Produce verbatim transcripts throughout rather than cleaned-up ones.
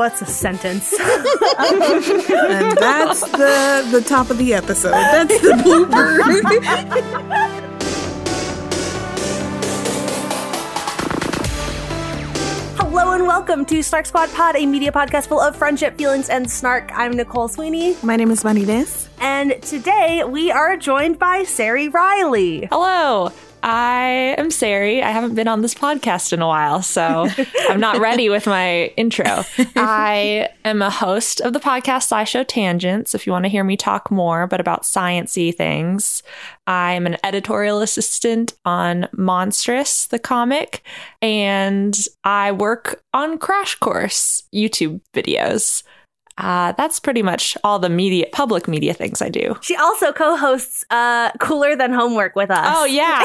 what's a sentence? And that's the the top of the episode. That's the blooper. Hello and welcome to Snark Squad Pod, a media podcast full of friendship, feelings, and snark. I'm Nicole Sweeney. My name is Bunny Ness. And today we are joined by Sari Riley. Hello. I am Sari. I haven't been on this podcast in a while, so I'm not ready with my intro. I am a host of the podcast SciShow Tangents, if you want to hear me talk more, but about science-y things. I'm an editorial assistant on Monstrous, the comic, and I work on Crash Course YouTube videos. Uh, that's pretty much all the media, public media things I do. She also co-hosts uh, Cooler Than Homework with us. Oh, yeah.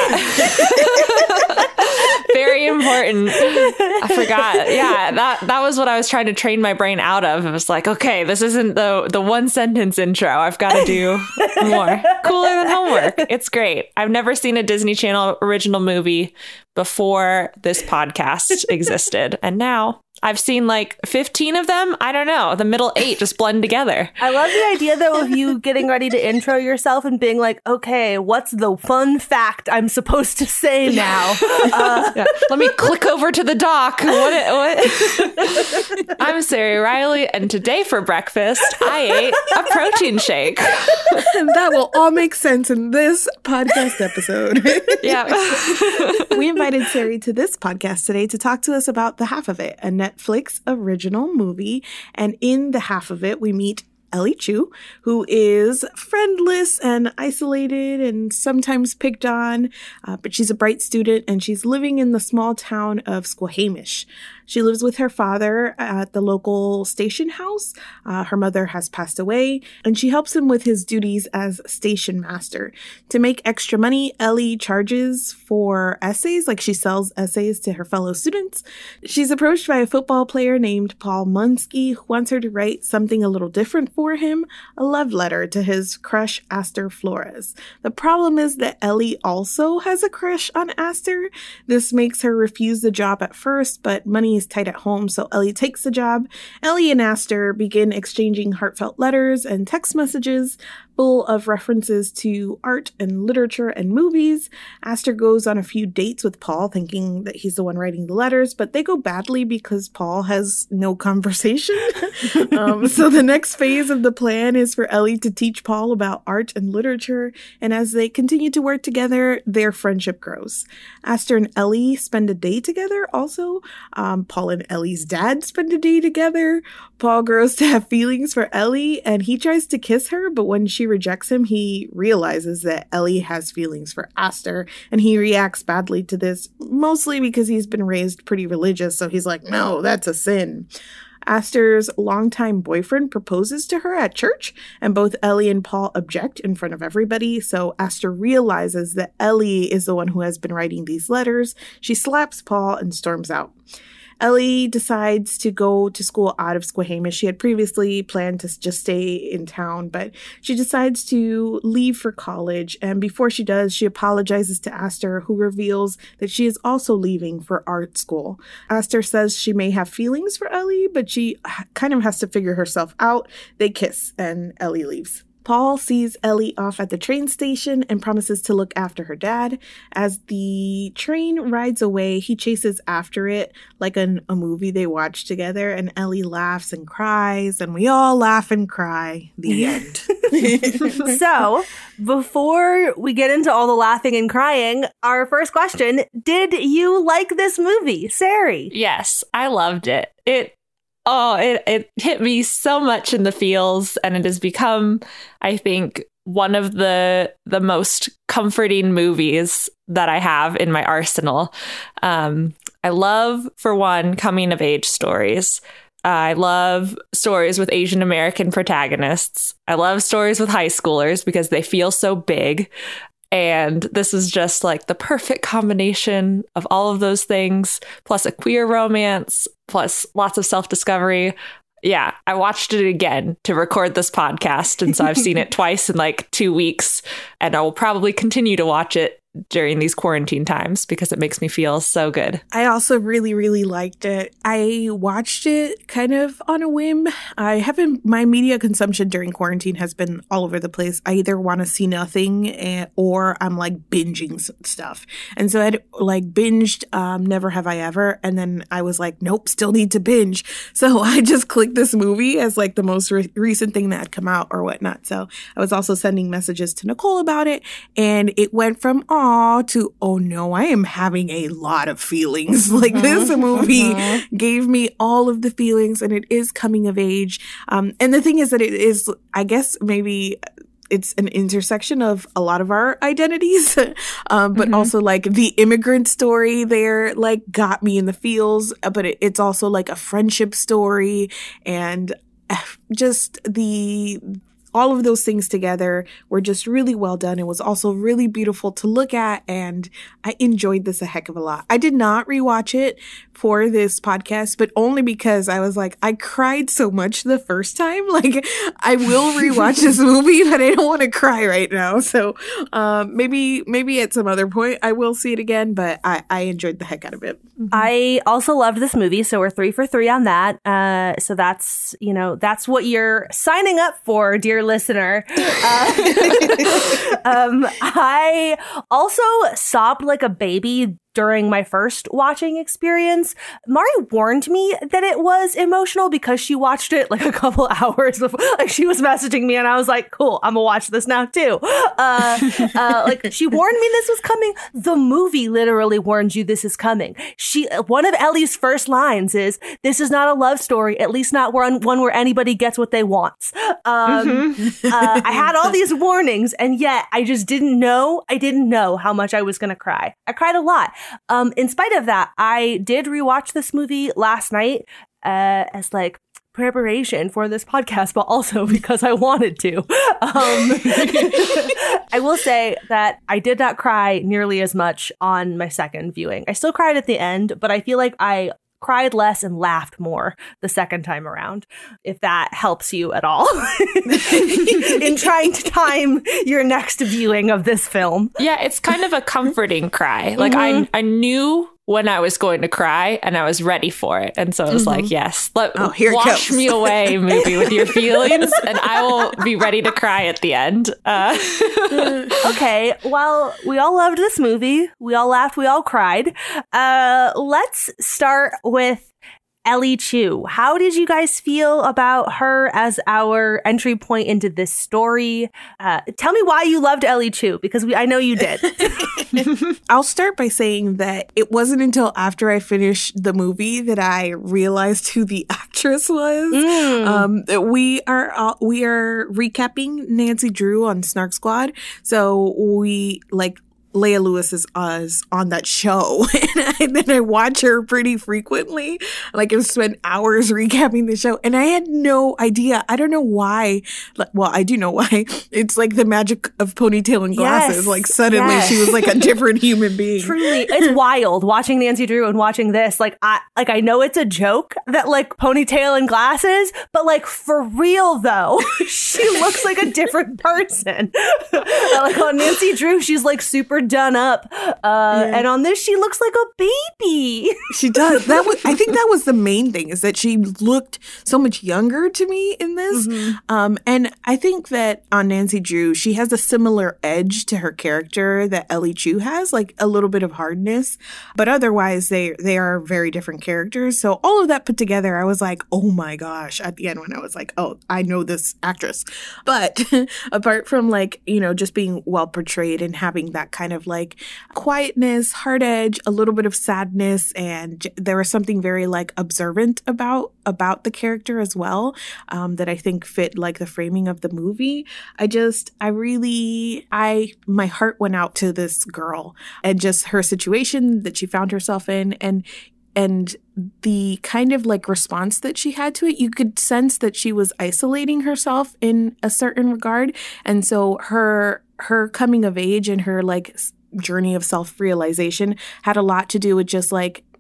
Very important. I forgot. Yeah, that that was what I was trying to train my brain out of. It was like, okay, this isn't the, the one sentence intro. I've got to do more. Cooler Than Homework. It's great. I've never seen a Disney Channel original movie before this podcast existed. And now I've seen like fifteen of them. I don't know. The middle eight just blend together. I love the idea, though, of you getting ready to intro yourself and being like, okay, what's the fun fact I'm supposed to say now? Uh, yeah. Let me click over to the doc. What? what? I'm Sari Riley, and today for breakfast, I ate a protein shake. And that will all make sense in this podcast episode. Yeah. We invited Sari to this podcast today to talk to us about The Half of It, a Netflix original movie. And in The Half of It, we meet Ellie Chu, who is friendless and isolated and sometimes picked on, uh, but she's a bright student and she's living in the small town of Squamish. She lives with her father at the local station house. Uh, her mother has passed away, and she helps him with his duties as station master. To make extra money, Ellie charges for essays, like she sells essays to her fellow students. She's approached by a football player named Paul Munsky, who wants her to write something a little different for him, a love letter to his crush, Aster Flores. The problem is that Ellie also has a crush on Aster. This makes her refuse the job at first, but money is tight at home, so Ellie takes the job. Ellie and Aster begin exchanging heartfelt letters and text messages full of references to art and literature and movies. Aster goes on a few dates with Paul, thinking that he's the one writing the letters, but they go badly because Paul has no conversation. um, so the next phase of the plan is for Ellie to teach Paul about art and literature, and as they continue to work together, their friendship grows. Aster and Ellie spend a day together also. Um, Paul and Ellie's dad spend a day together. Paul grows to have feelings for Ellie, and he tries to kiss her, but when she rejects him, he realizes that Ellie has feelings for Aster, and he reacts badly to this, mostly because he's been raised pretty religious, so he's like, no, that's a sin. Aster's longtime boyfriend proposes to her at church, and both Ellie and Paul object in front of everybody, so Aster realizes that Ellie is the one who has been writing these letters. She slaps Paul and storms out. Ellie decides to go to school out of Squamish. She had previously planned to just stay in town, but she decides to leave for college. And before she does, she apologizes to Aster, who reveals that she is also leaving for art school. Aster says she may have feelings for Ellie, but she kind of has to figure herself out. They kiss, and Ellie leaves. Paul sees Ellie off at the train station and promises to look after her dad. As the train rides away, he chases after it like an, a movie they watch together, and Ellie laughs and cries, and we all laugh and cry. The end. So, before we get into all the laughing and crying, our first question, did you like this movie, Sari? Yes, I loved it. It Oh, it, it hit me so much in the feels, and it has become, I think, one of the the most comforting movies that I have in my arsenal. Um, I love, for one, coming of age stories. Uh, I love stories with Asian American protagonists. I love stories with high schoolers because they feel so big. And this is just like the perfect combination of all of those things, plus a queer romance, plus lots of self-discovery. Yeah, I watched it again to record this podcast. And so I've seen it twice in like two weeks. And I will probably continue to watch it during these quarantine times because it makes me feel so good. I also really, really liked it. I watched it kind of on a whim. I haven't, my media consumption during quarantine has been all over the place. I either want to see nothing and, or I'm like binging stuff. And so I'd like binged um, Never Have I Ever. And then I was like, nope, still need to binge. So I just clicked this movie as like the most re- recent thing that had come out or whatnot. So I was also sending messages to Nicole about it. And it went from, aw, to, oh no, I am having a lot of feelings. Like this movie gave me all of the feelings, and it is coming of age. Um, and the thing is that it is, I guess, maybe it's an intersection of a lot of our identities, um, but mm-hmm. also like the immigrant story there, like got me in the feels, but it, it's also like a friendship story, and just the all of those things together were just really well done. It was also really beautiful to look at, and I enjoyed this a heck of a lot. I did not rewatch it for this podcast, but only because I was like, I cried so much the first time. Like, I will rewatch this movie, but I don't want to cry right now. So um, maybe maybe at some other point I will see it again, but I, I enjoyed the heck out of it. Mm-hmm. I also loved this movie, so we're three for three on that. Uh, so that's, you know, that's what you're signing up for, dear listener. Uh, um, I also sobbed like a baby during my first watching experience. Mari warned me that it was emotional because she watched it like a couple hours before. Like, she was messaging me and I was like, cool, I'm gonna watch this now too. Uh, uh, like, she warned me this was coming. The movie literally warns you this is coming. She, one of Ellie's first lines is, this is not a love story, at least not one, one where anybody gets what they want. Um, mm-hmm. uh, I had all these warnings, and yet I just didn't know, I didn't know how much I was gonna cry. I cried a lot. Um, in spite of that, I did rewatch this movie last night uh, as like preparation for this podcast, but also because I wanted to. Um, I will say that I did not cry nearly as much on my second viewing. I still cried at the end, but I feel like I cried less and laughed more the second time around, if that helps you at all in trying to time your next viewing of this film. Yeah, it's kind of a comforting cry. Like, mm-hmm. I I knew when I was going to cry, and I was ready for it. And so it was mm-hmm. like, yes, let, oh, here wash me away, movie, with your feelings, and I will be ready to cry at the end. Uh. Okay, well, we all loved this movie. We all laughed. We all cried. Uh, let's start with Ellie Chu. How did you guys feel about her as our entry point into this story? Uh, tell me why you loved Ellie Chu, because we I know you did. I'll start by saying that it wasn't until after I finished the movie that I realized who the actress was. Mm. Um, we are uh, we are recapping Nancy Drew on Snark Squad, so we like. Leia Lewis is us on that show, and, I, and then I watch her pretty frequently. Like, I've spent hours recapping the show, and I had no idea. I don't know why. Well, I do know why. It's like the magic of ponytail and glasses. Yes, like, suddenly yes. she was like a different human being. Truly, it's wild watching Nancy Drew and watching this. Like, I like I know it's a joke that like ponytail and glasses, but like for real though, she looks like a different person. Like on Nancy Drew, she's like super done up, uh yeah. and on this she looks like a baby. She does. That was, I think that was the main thing, is that she looked so much younger to me in this. Mm-hmm. Um, and I think that on Nancy Drew, she has a similar edge to her character that Ellie Chu has, like a little bit of hardness, but otherwise they they are very different characters. So all of that put together, I was like, oh my gosh, at the end when I was like, oh, I know this actress. But apart from like, you know, just being well portrayed and having that kind of like quietness, hard edge, a little bit of sadness, and there was something very like observant about about the character as well, um, that I think fit like the framing of the movie. I just, I really, I, my heart went out to this girl and just her situation that she found herself in, and and the kind of like response that she had to it. You could sense that she was isolating herself in a certain regard, and so her her coming of age and her like journey of self-realization had a lot to do with just like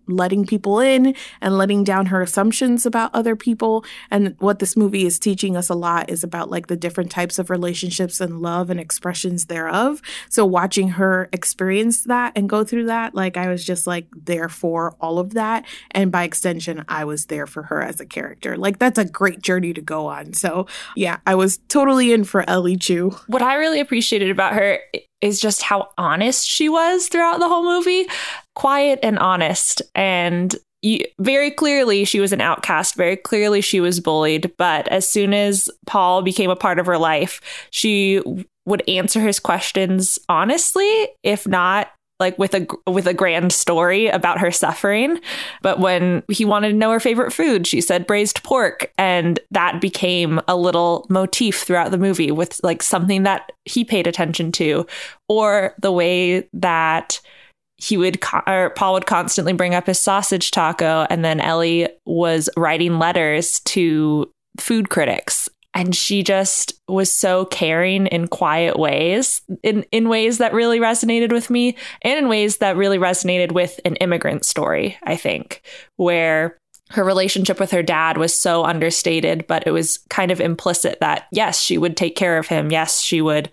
letting people in and letting down her assumptions about other people. And what this movie is teaching us a lot is about like the different types of relationships and love and expressions thereof. So watching her experience that and go through that, like I was just like there for all of that. And by extension, I was there for her as a character. Like that's a great journey to go on. So yeah, I was totally in for Ellie Chu. What I really appreciated about her is just how honest she was throughout the whole movie. Quiet and honest. And you, very clearly she was an outcast. Very clearly she was bullied. But as soon as Paul became a part of her life, she would answer his questions honestly, if not like with a with a grand story about her suffering. But when he wanted to know her favorite food, she said braised pork. And that became a little motif throughout the movie with like something that he paid attention to, or the way that he would, co- or Paul would constantly bring up his sausage taco. And then Ellie was writing letters to food critics. And she just was so caring in quiet ways, in, in ways that really resonated with me, and in ways that really resonated with an immigrant story, I think, where her relationship with her dad was so understated, but it was kind of implicit that, yes, she would take care of him. Yes, she would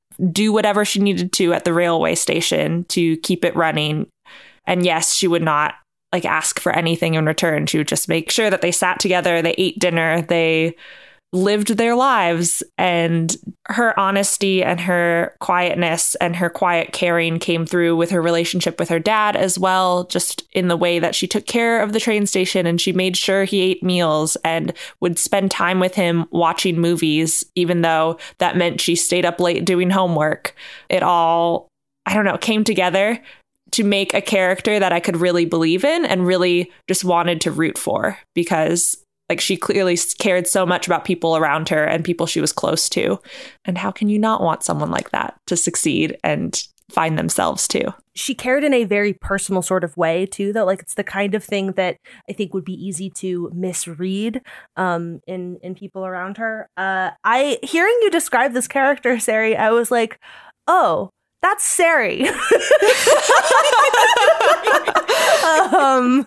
do whatever she needed to at the railway station to keep it running. And yes, she would not like ask for anything in return. She would just make sure that they sat together, they ate dinner, they lived their lives. And her honesty and her quietness and her quiet caring came through with her relationship with her dad as well, just in the way that she took care of the train station and she made sure he ate meals and would spend time with him watching movies, even though that meant she stayed up late doing homework. It all, I don't know, came together to make a character that I could really believe in and really just wanted to root for, because like she clearly cared so much about people around her and people she was close to. And how can you not want someone like that to succeed and find themselves too? She cared in a very personal sort of way too, though. Like it's the kind of thing that I think would be easy to misread um, in in people around her. Uh, I hearing you describe this character, Sari, I was like, oh, that's Sari. um,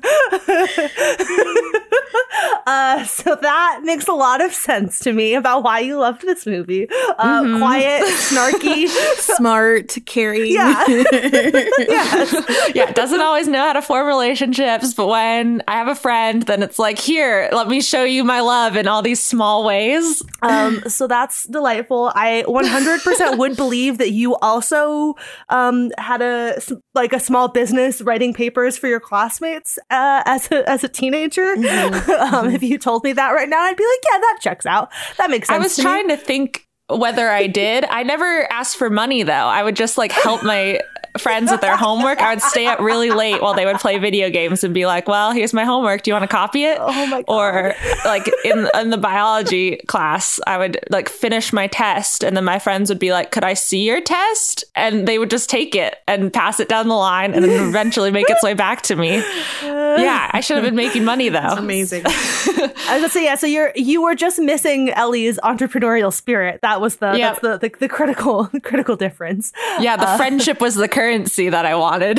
uh, so that makes a lot of sense to me about why you loved this movie. Uh, mm-hmm. Quiet, snarky, smart, caring. Yeah. Yes. Yeah, doesn't always know how to form relationships, but when I have a friend, then it's like, here, let me show you my love in all these small ways. Um, so that's delightful. I one hundred percent would believe that you also um, had a like a small business writing papers for your classmates uh, as a as a teenager. Mm-hmm. um, if you told me that right now, I'd be like, yeah, that checks out. That makes sense. I was to trying me. to think whether I did. I never asked for money, though. I would just like help my friends with their homework. I would stay up really late while they would play video games and be like, well, here's my homework. Do you want to copy it? Oh my God. Or like in, in the biology class, I would like finish my test and then my friends would be like, could I see your test? And they would just take it and pass it down the line and then eventually make its way back to me. Yeah, I should have been making money though. That's amazing. I was gonna say, yeah, so you're you were just missing Ellie's entrepreneurial spirit. That was the yep. that's the, the the critical the critical difference. Yeah, the uh, friendship was the currency that I wanted.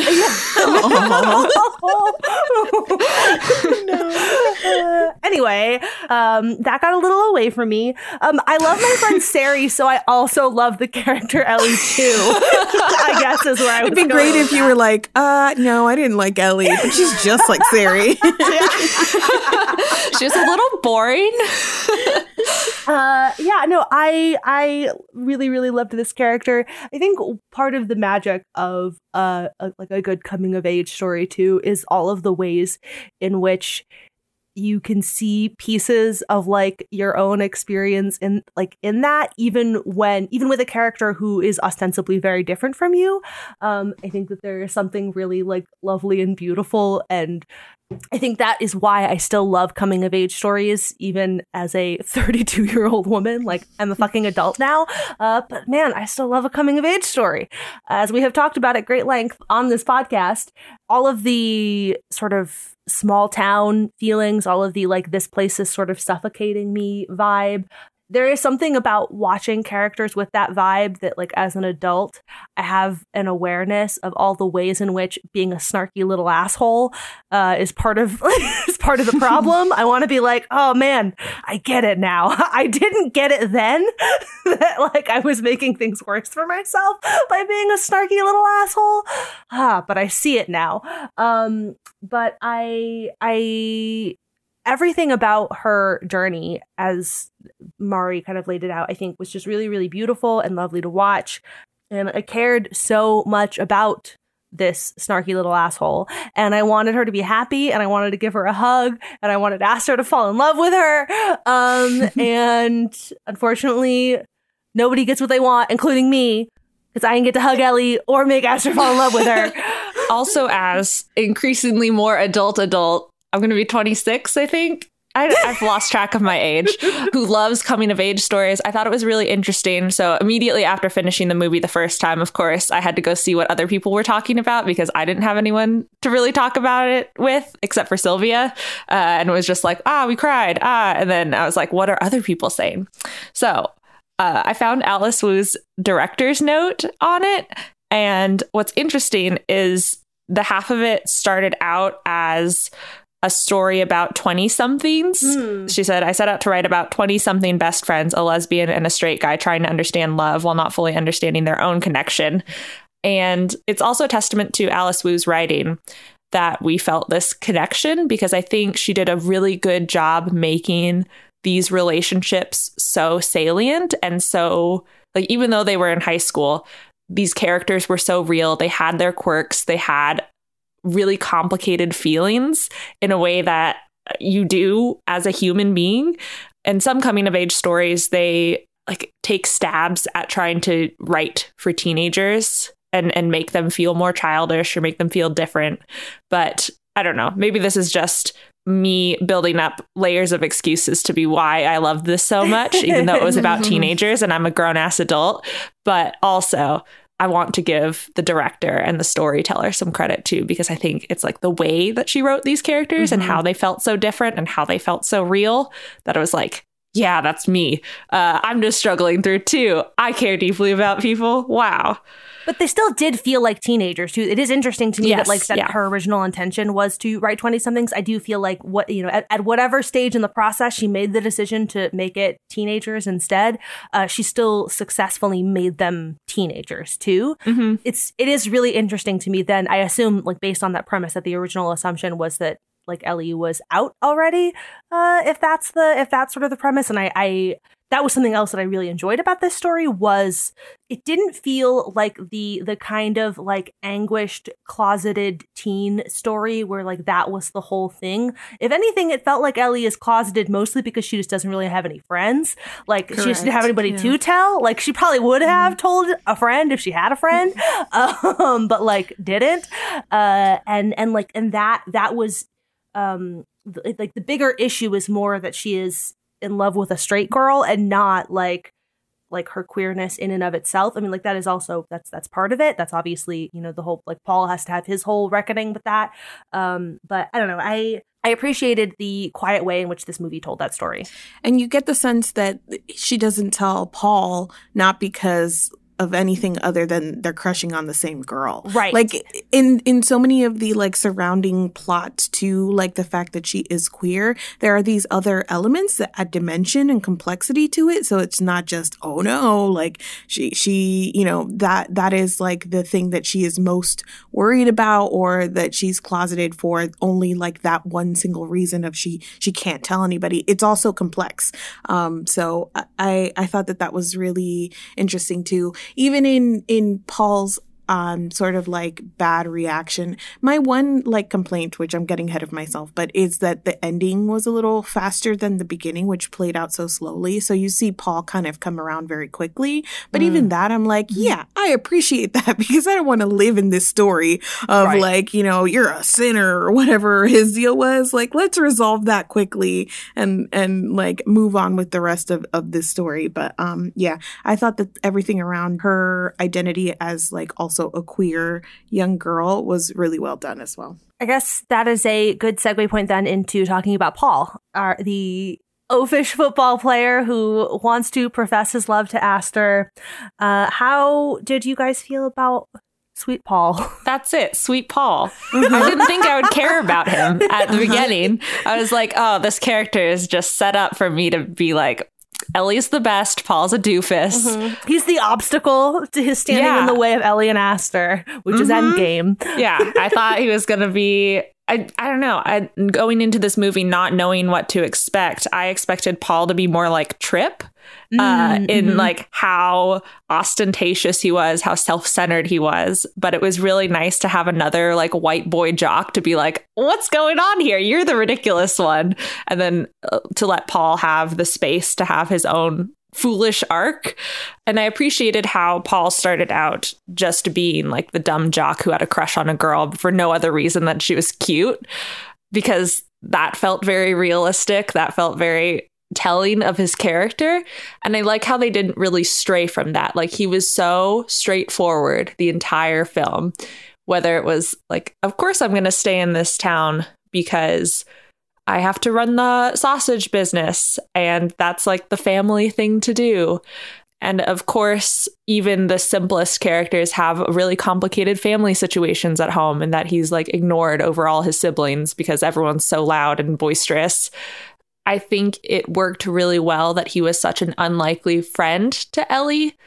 No. Uh, anyway, um, that got a little away from me. Um, I love my friend Sari, so I also love the character Ellie too. I guess is where I would. It'd be great if that. You were like, uh, no, I didn't like Ellie, but she's just like Sari. She was a little boring. uh, yeah, no, I I really really loved this character. I think part of the magic of uh a, like a good coming of age story too is all of the ways in which you can see pieces of like your own experience in like in that, even when even with a character who is ostensibly very different from you. Um, I think that there is something really like lovely and beautiful, and I think that is why I still love coming of age stories, even as a thirty-two year old woman. Like I'm a fucking adult now. Uh, but man, I still love a coming of age story. As we have talked about at great length on this podcast, all of the sort of small town feelings, all of the like, this place is sort of suffocating me vibe, there is something about watching characters with that vibe that, like, as an adult, I have an awareness of all the ways in which being a snarky little asshole uh, is part of is part of the problem. I want to be like, oh man, I get it now. I didn't get it then that, like, I was making things worse for myself by being a snarky little asshole. Ah, but I see it now. Um, but I, I. Everything about her journey, as Mari kind of laid it out, I think was just really, really beautiful and lovely to watch. And I cared so much about this snarky little asshole. And I wanted her to be happy, and I wanted to give her a hug, and I wanted to ask her to fall in love with her. Um, and unfortunately, nobody gets what they want, including me, because I didn't get to hug Ellie or make Aster fall in love with her. Also, as increasingly more adult adult, I'm going to be twenty-six, I think. I, I've lost track of my age, who loves coming of age stories. I thought it was really interesting. So immediately after finishing the movie the first time, of course, I had to go see what other people were talking about, because I didn't have anyone to really talk about it with, except for Sylvia. Uh, and it was just like, ah, we cried. Ah, and then I was like, what are other people saying? So uh, I found Alice Wu's director's note on it. And what's interesting is the half of it started out as a story about twenty-somethings. Mm. She said, I set out to write about twenty-something best friends, a lesbian and a straight guy trying to understand love while not fully understanding their own connection. And it's also a testament to Alice Wu's writing that we felt this connection, because I think she did a really good job making these relationships so salient. And so, like, even though they were in high school, these characters were so real. They had their quirks. They had really complicated feelings in a way that you do as a human being. And some coming of age stories, they like take stabs at trying to write for teenagers and, and make them feel more childish or make them feel different. But I don't know, maybe this is just me building up layers of excuses to be why I loved this so much, even though it was about teenagers and I'm a grown ass adult. But also, I want to give the director and the storyteller some credit too, because I think it's like the way that she wrote these characters mm-hmm. and how they felt so different and how they felt so real that I was like, yeah, that's me. Uh, I'm just struggling through too. I care deeply about people. Wow. But they still did feel like teenagers too. It is interesting to me yes, that like that yeah. her original intention was to write twenty-somethings. I do feel like what you know at, at whatever stage in the process she made the decision to make it teenagers instead, uh, she still successfully made them teenagers too. Mm-hmm. It's it is really interesting to me. Then I assume, like, based on that premise, that the original assumption was that like Ellie was out already. Uh, if that's the if that's sort of the premise, and I. I That was something else that I really enjoyed about this story, was it didn't feel like the the kind of like anguished, closeted teen story where like that was the whole thing. If anything, it felt like Ellie is closeted mostly because she just doesn't really have any friends. Like Correct. She doesn't have anybody yeah. to tell. Like she probably would have mm. told a friend if she had a friend, um, but like didn't. Uh, and and like and that that was um, th- like the bigger issue is more that she is in love with a straight girl and not like like her queerness in and of itself. I mean, like that is also that's that's part of it. That's obviously, you know, the whole like Paul has to have his whole reckoning with that. Um, but I don't know. I I appreciated the quiet way in which this movie told that story. And you get the sense that she doesn't tell Paul not because of anything other than they're crushing on the same girl. Right. Like in, in so many of the like surrounding plots to like the fact that she is queer, there are these other elements that add dimension and complexity to it. So it's not just, oh no, like she, she, you know, that, that is like the thing that she is most worried about, or that she's closeted for only like that one single reason of she, she can't tell anybody. It's also complex. Um, so I, I thought that that was really interesting too. Even in, in Paul's um, sort of like bad reaction, my one like complaint, which I'm getting ahead of myself, but is that the ending was a little faster than the beginning, which played out so slowly. So you see Paul kind of come around very quickly. But mm. even that, I'm like, yeah, I appreciate that, because I don't want to live in this story of right. like, you know, you're a sinner or whatever his deal was. Like, let's resolve that quickly and, and like move on with the rest of, of this story. But um, yeah, I thought that everything around her identity as like also a queer young girl was really well done as well. I guess that is a good segue point then into talking about Paul, our, the oafish football player who wants to profess his love to Aster. Uh, how did you guys feel about Sweet Paul? That's it, Sweet Paul. I didn't think I would care about him at the beginning. I was like, oh, this character is just set up for me to be like, Ellie's the best, Paul's a doofus. Mm-hmm. He's the obstacle to his standing yeah. in the way of Ellie and Aster, which mm-hmm. is Endgame. Yeah, I thought he was going to be... I I don't know. I going into this movie not knowing what to expect, I expected Paul to be more like Trip, uh, mm-hmm. in like how ostentatious he was, how self-centered he was. But it was really nice to have another like white boy jock to be like, what's going on here? You're the ridiculous one. And then uh, to let Paul have the space to have his own foolish arc. And I appreciated how Paul started out just being like the dumb jock who had a crush on a girl for no other reason than she was cute, because that felt very realistic. That felt very telling of his character. And I like how they didn't really stray from that. Like, he was so straightforward the entire film, whether it was like, of course I'm going to stay in this town because I have to run the sausage business, and that's like the family thing to do. And of course, even the simplest characters have really complicated family situations at home, and that he's like ignored over all his siblings because everyone's so loud and boisterous. I think it worked really well that he was such an unlikely friend to Ellie,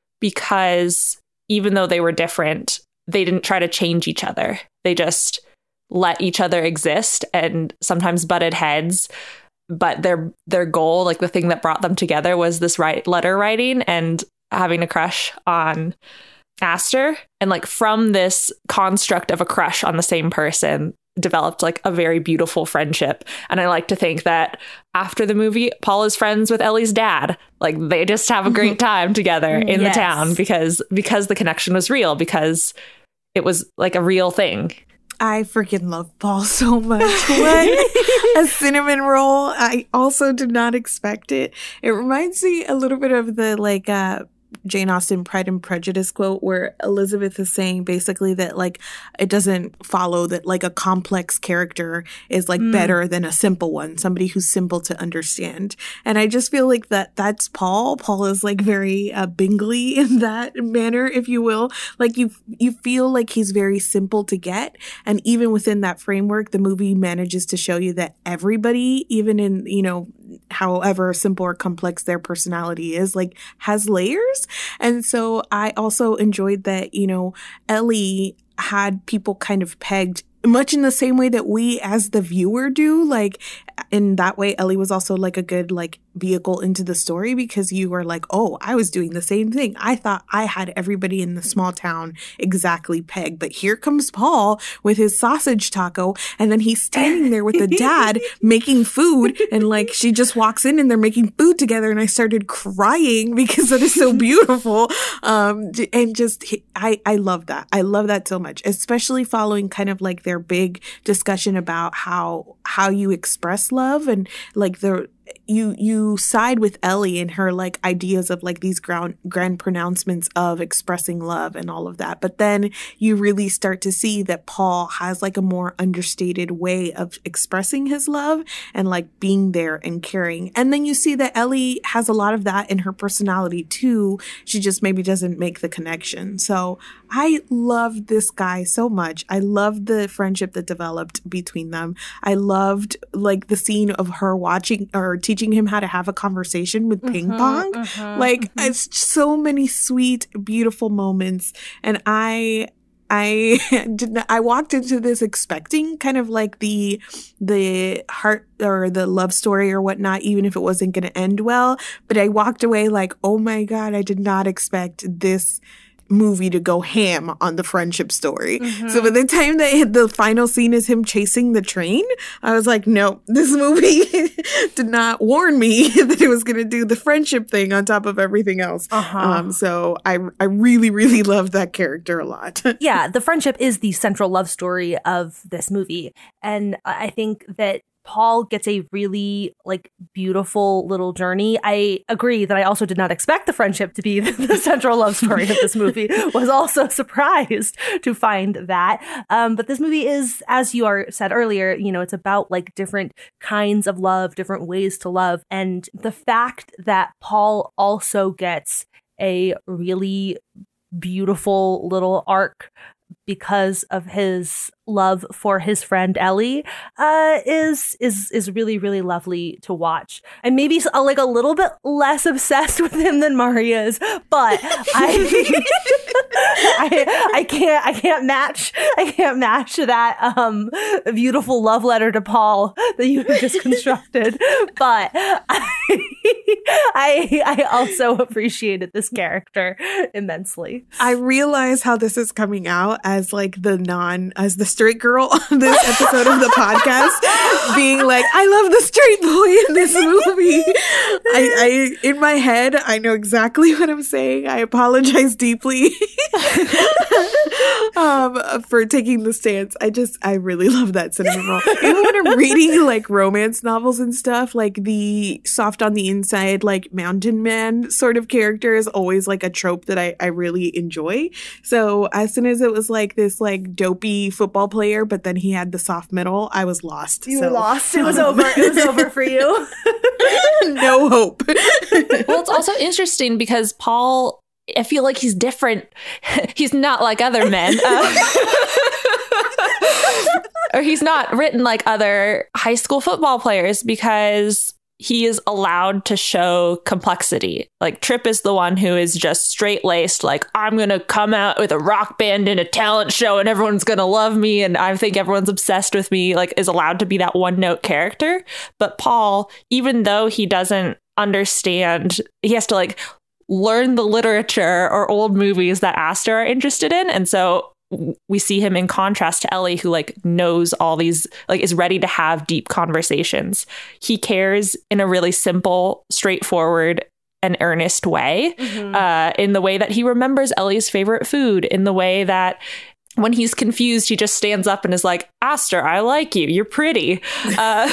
because even though they were different, they didn't try to change each other. They just let each other exist and sometimes butted heads. But their their goal, like the thing that brought them together, was this write, letter writing and having a crush on Aster. And like from this construct of a crush on the same person developed like a very beautiful friendship. And I like to think that after the movie, Paul is friends with Ellie's dad. Like, they just have a great time together in yes. the town because because the connection was real, because it was like a real thing. I freaking love Paul so much. What a cinnamon roll. I also did not expect it. It reminds me a little bit of the like uh Jane Austen Pride and Prejudice quote where Elizabeth is saying basically that like it doesn't follow that like a complex character is like mm. better than a simple one, somebody who's simple to understand. And I just feel like that that's Paul. Paul is like very uh, Bingley in that manner, if you will. Like you you feel like he's very simple to get. And even within that framework, the movie manages to show you that everybody, even in, you know, however simple or complex their personality is, like has layers. And so I also enjoyed that, you know, Ellie had people kind of pegged much in the same way that we as the viewer do. Like in that way, Ellie was also like a good like vehicle into the story, because you were like, oh, I was doing the same thing. I thought I had everybody in the small town exactly pegged. But here comes Paul with his sausage taco, and then he's standing there with the dad making food, and like she just walks in and they're making food together, and I started crying because that is so beautiful. Um, and just I I love that. I love that so much, especially following kind of like their big discussion about how how you express love, and like the you you side with Ellie and her like ideas of like these ground grand pronouncements of expressing love and all of that. But then you really start to see that Paul has like a more understated way of expressing his love and like being there and caring. And then you see that Ellie has a lot of that in her personality too. She just maybe doesn't make the connection. So I love this guy so much. I loved the friendship that developed between them. I loved like the scene of her watching or teaching him how to have a conversation with ping mm-hmm, pong. Mm-hmm, like mm-hmm. It's so many sweet, beautiful moments. And I I did not, I walked into this expecting kind of like the the heart or the love story or whatnot, even if it wasn't going to end well. But I walked away like, oh my God, I did not expect this movie to go ham on the friendship story. Mm-hmm. So by the time that the final scene is him chasing the train, I was like, no, this movie did not warn me that it was going to do the friendship thing on top of everything else. Uh-huh. Um, so I I really, really loved that character a lot. Yeah, the friendship is the central love story of this movie. And I think that Paul gets a really like beautiful little journey. I agree that I also did not expect the friendship to be the central love story of this movie. Was also surprised to find that. Um, but this movie is, as you are said earlier, you know, it's about like different kinds of love, different ways to love. And the fact that Paul also gets a really beautiful little arc because of his love for his friend Ellie uh, is is is really, really lovely to watch. And maybe uh, like a little bit less obsessed with him than Maria is, but I, I I can't I can't match I can't match that um beautiful love letter to Paul that you have just constructed. But I, I I also appreciated this character immensely. I realize how this is coming out as like the non as the straight girl on this episode of the podcast, being like, I love the straight boy in this movie. I, I in my head, I know exactly what I'm saying. I apologize deeply um, for taking the stance. I just, I really love that cinnamon roll. Even when I'm reading like romance novels and stuff, like the soft on the inside, like mountain man sort of character is always like a trope that I, I really enjoy. So as soon as it was like this like dopey football player, but then he had the soft middle, I was lost. You so. were lost. It was over. It was over for you. No hope. Well, it's also interesting because Paul, I feel like he's different. He's not like other men. Uh, or he's not written like other high school football players because he is allowed to show complexity. Like Trip is the one who is just straight laced, like, I'm going to come out with a rock band in a talent show and everyone's going to love me. And I think everyone's obsessed with me, like is allowed to be that one note character. But Paul, even though he doesn't understand, he has to like learn the literature or old movies that Aster are interested in. And so we see him in contrast to Ellie, who like knows all these, like is ready to have deep conversations. He cares in a really simple, straightforward and earnest way, mm-hmm. uh, in the way that he remembers Ellie's favorite food, in the way that when he's confused, he just stands up and is like, Aster, I like you. You're pretty. Uh,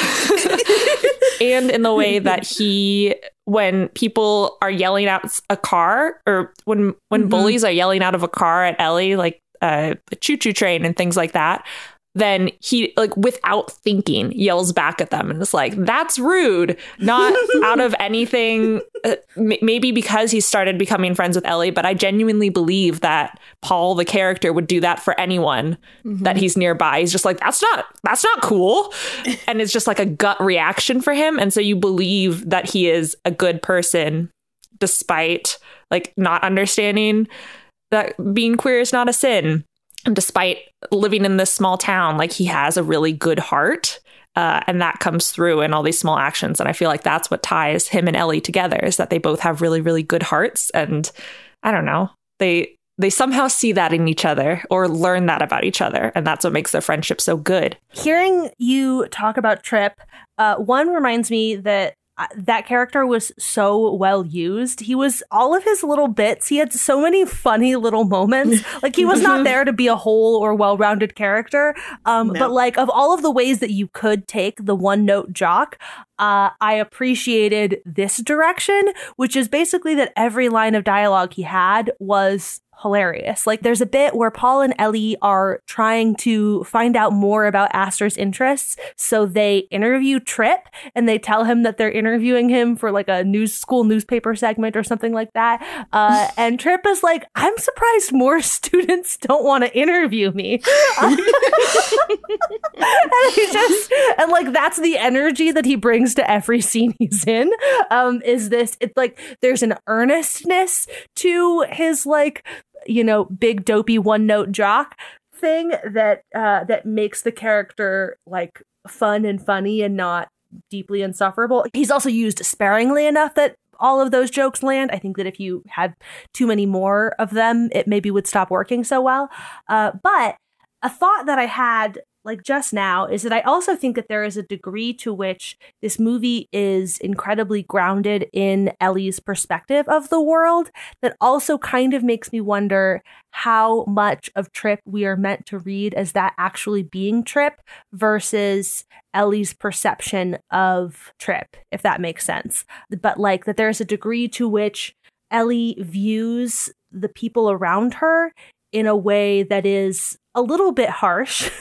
and in the way that he, when people are yelling out a car, or when when mm-hmm. bullies are yelling out of a car at Ellie, like, Uh, a choo-choo train and things like that, then he like without thinking yells back at them and it's like, that's rude, not out of anything, uh, m- maybe because he started becoming friends with Ellie, but I genuinely believe that Paul the character would do that for anyone mm-hmm. that he's nearby. He's just like, that's not that's not cool, and it's just like a gut reaction for him. And so you believe that he is a good person despite like not understanding that being queer is not a sin. And despite living in this small town, like he has a really good heart. Uh, and that comes through in all these small actions. And I feel like that's what ties him and Ellie together, is that they both have really, really good hearts. And I don't know, they they somehow see that in each other or learn that about each other. And that's what makes their friendship so good. Hearing you talk about Trip, uh, one reminds me that that character was so well used. He was all of his little bits. He had so many funny little moments. Like he was not there to be a whole or well-rounded character. Um, no. But like of all of the ways that you could take the one note jock, uh, I appreciated this direction, which is basically that every line of dialogue he had was hilarious. Like there's a bit where Paul and Ellie are trying to find out more about Aster's interests. So they interview Trip and they tell him that they're interviewing him for like a news school newspaper segment or something like that. Uh, and Trip is like, I'm surprised more students don't want to interview me. and he just, and like, that's the energy that he brings to every scene he's in. Um, is this, it's like, there's an earnestness to his like, you know, big dopey one note jock thing that uh, that makes the character like fun and funny and not deeply insufferable. He's also used sparingly enough that all of those jokes land. I think that if you had too many more of them, it maybe would stop working so well. Uh, but a thought that I had like just now is that I also think that there is a degree to which this movie is incredibly grounded in Ellie's perspective of the world that also kind of makes me wonder how much of Trip we are meant to read as that actually being Trip versus Ellie's perception of Trip, if that makes sense. But like that there's a degree to which Ellie views the people around her in a way that is a little bit harsh.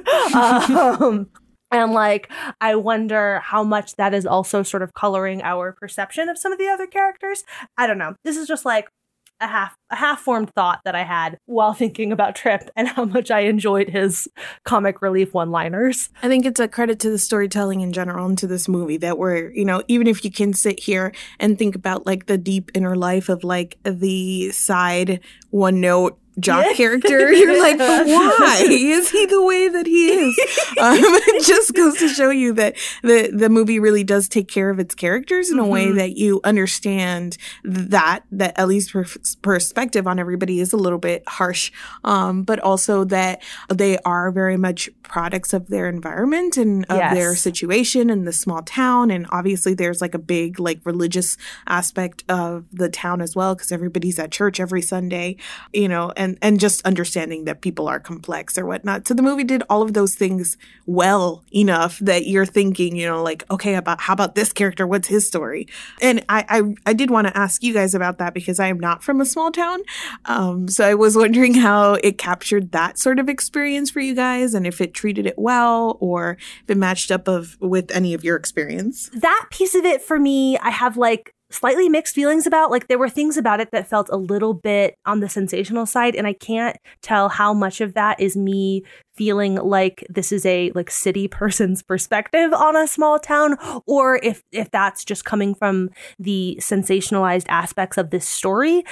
um, and like, I wonder how much that is also sort of coloring our perception of some of the other characters. I don't know. This is just like a half a half-formed thought that I had while thinking about Trip and how much I enjoyed his comic relief one-liners. I think it's a credit to the storytelling in general and to this movie that we're, you know, even if you can sit here and think about like the deep inner life of like the side one note jock yeah. character, you're like, but why is he the way that he is? um, it just goes to show you that the the movie really does take care of its characters in mm-hmm. a way that you understand that that Ellie's per- perspective on everybody is a little bit harsh, um, but also that they are very much products of their environment and of yes. their situation in the small town. And obviously there's like a big like religious aspect of the town as well, because everybody's at church every Sunday, you know, and, and just understanding that people are complex or whatnot. So the movie did all of those things well enough that you're thinking, you know, like, okay, about how about this character? What's his story? And I, I, I did want to ask you guys about that because I am not from a small town. Um, so I was wondering how it captured that sort of experience for you guys and if it treated it well or if it matched up of with any of your experience. That piece of it for me, I have like slightly mixed feelings about. Like there were things about it that felt a little bit on the sensational side, and I can't tell how much of that is me feeling like this is a like city person's perspective on a small town, or if if that's just coming from the sensationalized aspects of this story.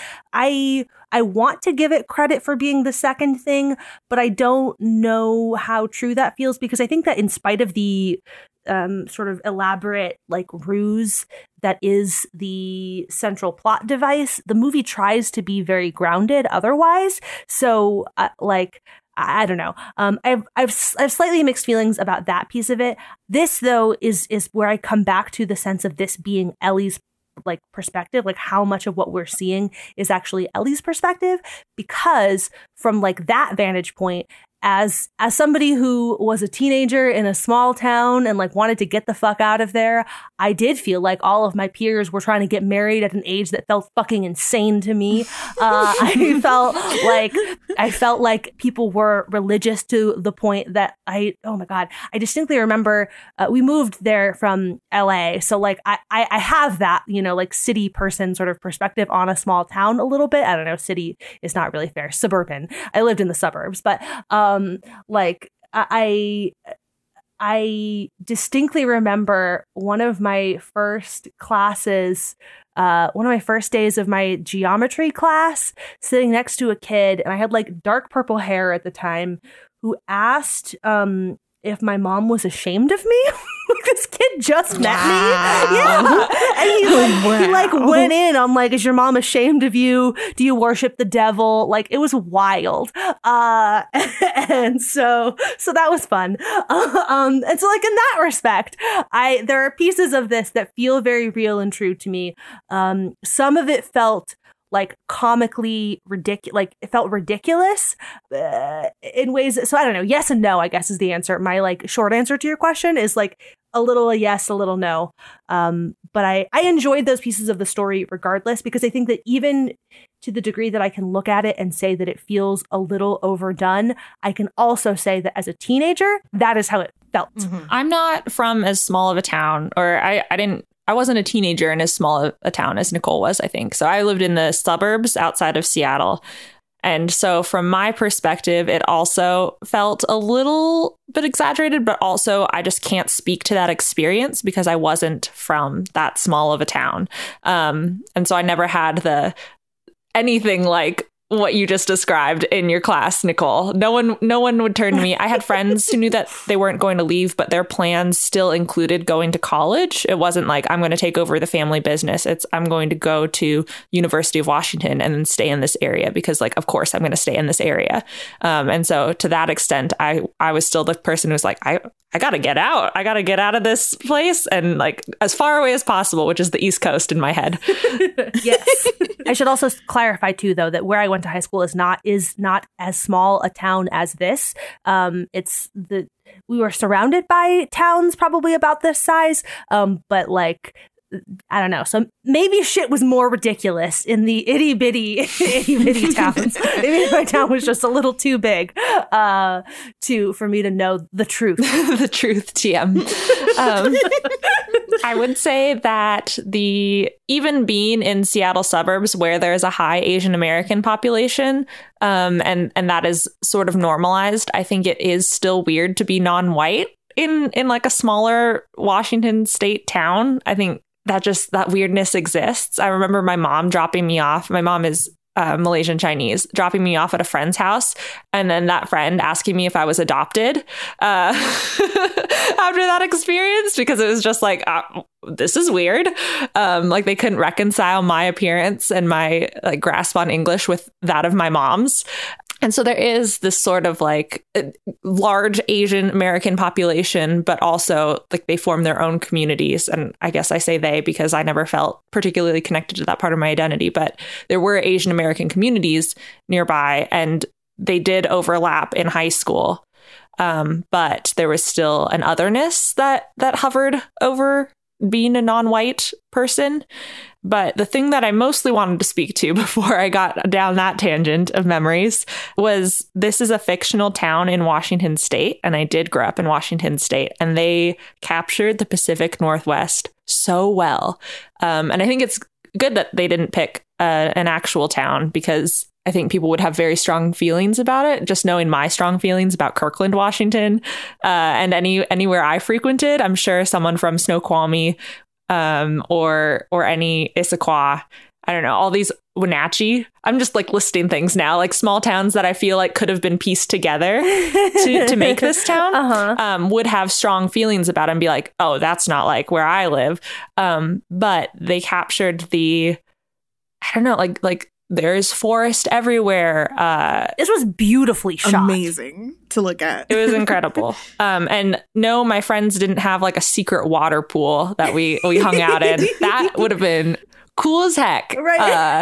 I I want to give it credit for being the second thing, but I don't know how true that feels, because I think that in spite of the Um, sort of elaborate like ruse that is the central plot device, the movie tries to be very grounded otherwise. So uh, like, I, I don't know. Um, I've, I've, I've slightly mixed feelings about that piece of it. This though is, is where I come back to the sense of this being Ellie's like perspective, like how much of what we're seeing is actually Ellie's perspective, because from like that vantage point, as as somebody who was a teenager in a small town and like wanted to get the fuck out of there, I did feel like all of my peers were trying to get married at an age that felt fucking insane to me. Uh, I felt like I felt like people were religious to the point that I oh my god, I distinctly remember uh, we moved there from L A, so like I, I I have that, you know, like city person sort of perspective on a small town a little bit. I don't know, city is not really fair. Suburban. I lived in the suburbs, but um Um, like I, I distinctly remember one of my first classes, uh, one of my first days of my geometry class, sitting next to a kid, and I had like dark purple hair at the time, who asked um, if my mom was ashamed of me. This kid just met me. Yeah. And he like, wow. he like went in on like, is your mom ashamed of you? Do you worship the devil? Like, it was wild. Uh, and so, so that was fun. Uh, um, and so like in that respect, I, there are pieces of this that feel very real and true to me. Um, some of it felt like comically ridiculous, like it felt ridiculous uh, in ways. So I don't know. Yes and no, I guess, is the answer. My like short answer to your question is like a little a yes, a little no. Um, but I, I enjoyed those pieces of the story regardless, because I think that even to the degree that I can look at it and say that it feels a little overdone, I can also say that as a teenager, that is how it felt. Mm-hmm. I'm not from as small of a town, or I, I didn't I wasn't a teenager in as small a town as Nicole was, I think. So I lived in the suburbs outside of Seattle. And so from my perspective, it also felt a little bit exaggerated, but also I just can't speak to that experience because I wasn't from that small of a town. Um, and so I never had the anything like what you just described in your class, Nicole. No one, no one would turn to me. I had friends who knew that they weren't going to leave, but their plans still included going to college. It wasn't like, I'm going to take over the family business. It's, I'm going to go to University of Washington and then stay in this area because, like, of course, I'm going to stay in this area. Um, and so to that extent, I, I was still the person who was like, I, I got to get out. I got to get out of this place and, like, as far away as possible, which is the East Coast in my head. Yes. I should also clarify, too, though, that where I went to high school is not is not as small a town as this. Um, it's the we were surrounded by towns probably about this size, um, but like I don't know. So maybe shit was more ridiculous in the itty bitty itty bitty towns. Maybe my town was just a little too big uh, to for me to know the truth. The truth, T M. Um, I would say that the even being in Seattle suburbs where there's a high Asian American population, um, and and that is sort of normalized, I think it is still weird to be non-white in in like a smaller Washington state town. I think that just that weirdness exists. I remember my mom dropping me off. My mom is uh, Malaysian Chinese, dropping me off at a friend's house. And then that friend asking me if I was adopted uh, after that experience, because it was just like, uh, this is weird. Um, like they couldn't reconcile my appearance and my like grasp on English with that of my mom's. And so there is this sort of like large Asian American population, but also like they form their own communities. And I guess I say they because I never felt particularly connected to that part of my identity. But there were Asian American communities nearby and they did overlap in high school. Um, but there was still an otherness that that hovered over being a non-white person. But the thing that I mostly wanted to speak to before I got down that tangent of memories was this is a fictional town in Washington State. And I did grow up in Washington State and they captured the Pacific Northwest so well. Um, and I think it's good that they didn't pick uh, an actual town because I think people would have very strong feelings about it. Just knowing my strong feelings about Kirkland, Washington, uh, and any anywhere I frequented, I'm sure someone from Snoqualmie um, or or any Issaquah, I don't know, all these Wenatchee. I'm just like listing things now, like small towns that I feel like could have been pieced together to, to make this town, uh-huh. um, would have strong feelings about it and be like, oh, that's not like where I live. Um, but they captured the, I don't know, like like. There's forest everywhere. Uh, this was beautifully shot. Amazing to look at. It was incredible. Um, and no, my friends didn't have like a secret water pool that we, we hung out in. That would have been cool as heck. Right. Uh,